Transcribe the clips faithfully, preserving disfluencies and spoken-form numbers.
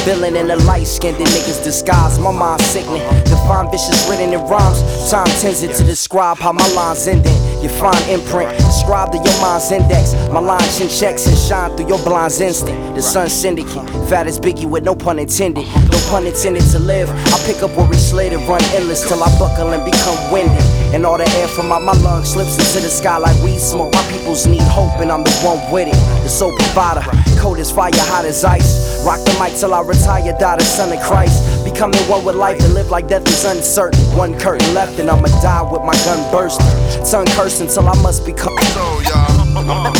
villain in the light-skinned niggas disguise. My mind sickening, define vicious written in rhymes. Time tends it to describe how my lines ending. You find imprint, describe to your mind's index. My line chin checks and shine through your blind's instinct. The sun syndicate, fat as Biggie with no pun intended. No pun intended to live. I pick up where we slid and run endless till I buckle and become winded. And all the air from out my lungs slips into the sky like weed smoke. My peoples need hope and I'm the one with it. The soul provider, cold as fire, hot as ice. Rock the mic till I retire, die the son of Christ. Becoming one with life and live like death is uncertain. One curtain left and I'ma die with my gun bursting. Tongue cursing till I must become. So y'all, I'ma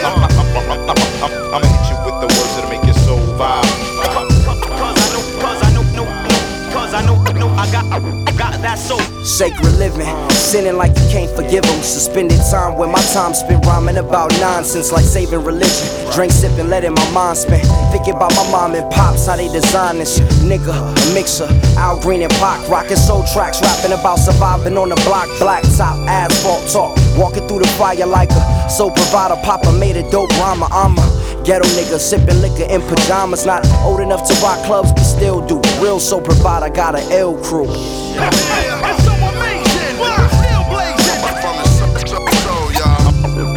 hit you with the words that'll make your soul vibe. Cause I know, cause I know, no, no, cause I know, no, I got, I got that soul. Sacred living, sinning like you can't forgive them. Suspended time where my time spent rhyming about nonsense like saving religion. Drink, sipping, letting my mind spin. Thinking about my mom and pops, how they design this. Nigga, a mixer, Al Green and Pac. Rocking soul tracks, rapping about surviving on the block. Black top, asphalt talk. Walking through the fire like a soul provider. Papa made a dope rhymer, I'm a ghetto nigga, sipping liquor in pajamas. Not old enough to rock clubs, but still do. Real soul provider, got an L crew. It's so amazing, we're still blazing. From the soul, soul, y'all.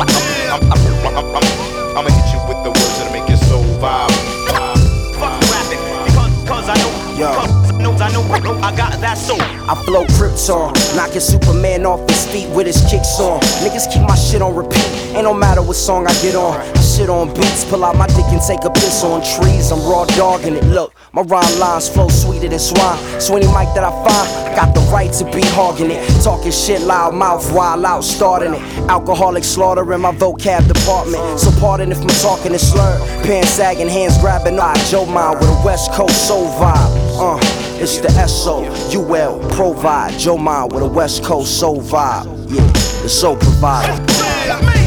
I'ma hit you with the words that'll make your soul vibe. Fuck rapping, because, cause I know, Yo. cause I know, I know, I got that soul. I flow Krypton, knocking Superman off his feet with his kicks on. Niggas keep my shit on repeat, ain't no matter what song I get on. I shit on beats, pull out my dick and take a piss on trees. I'm raw dogging it, look, my rhyme lines flow sweeter than swine. So any mic that I find, I got the right to be hogging it. Talking shit loud mouth, wild out, starting it. Alcoholic slaughter in my vocab department. So pardon if my talking is slurred. Pants sagging, hands grabbing, I Joe Mind with a West Coast soul vibe. Uh, it's the S O U L provide. Joe Mind with a West Coast soul vibe. Yeah, the soul provider.